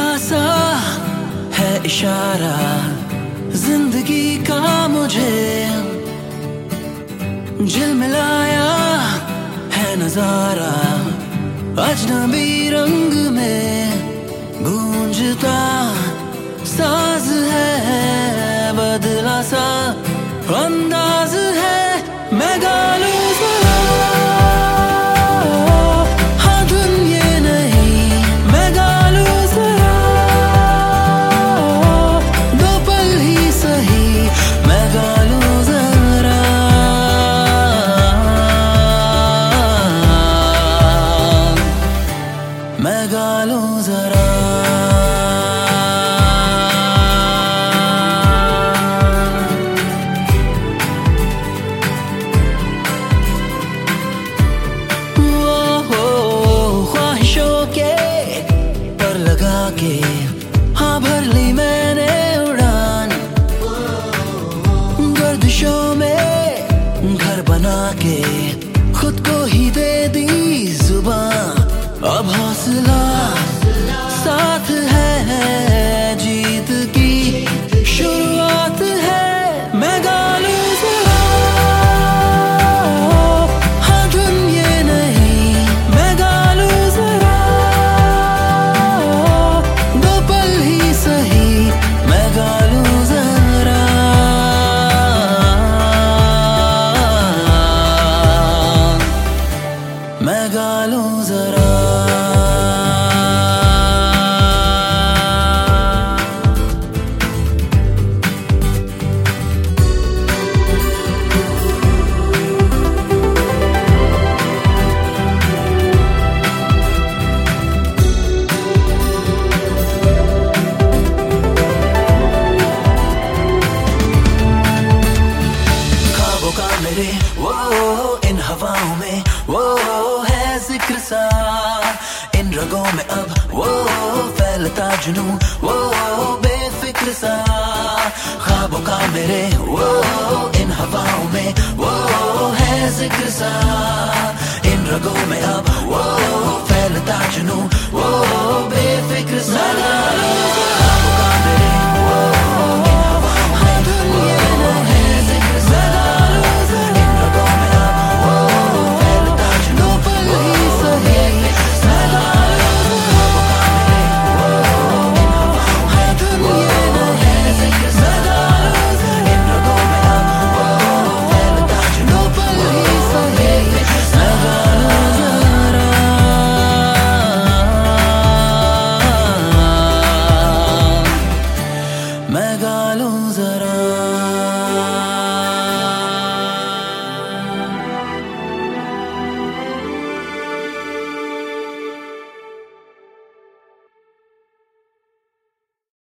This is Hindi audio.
सा है इशारा जिंदगी का मुझे झिलमिलाया है नजारा अजनबी रंग में गूंजता साज है बदला सा अंदाज है मैं गा लूं जरा हाँ धुन ये नहीं मैं गा लूं जरा दो पल ही सही मैं गा लूं जरा मैं गा लूं जरा के हाँ भर ली मैंने उड़ान गर्दिशों में घर बना के खुद को ही दे दी जुबान अब हौसला साथ है जीत की शुरुआत है मैं गा लूं जरा हाँ धुन ये नहीं मैं गा लूं जरा मैं गा लूं जरा मैं गा लूं जरा मेरे वो इन हवाओं में वो है जिक्र सा इन रगों में अब वो फैलता जुनूं वो बेफिक्र सा ख्वाबों का मेरे वो इन हवाओं में वो है जिक्र सा इन रगों में अब वो फैलता जुनूं वो बेफिक्र सा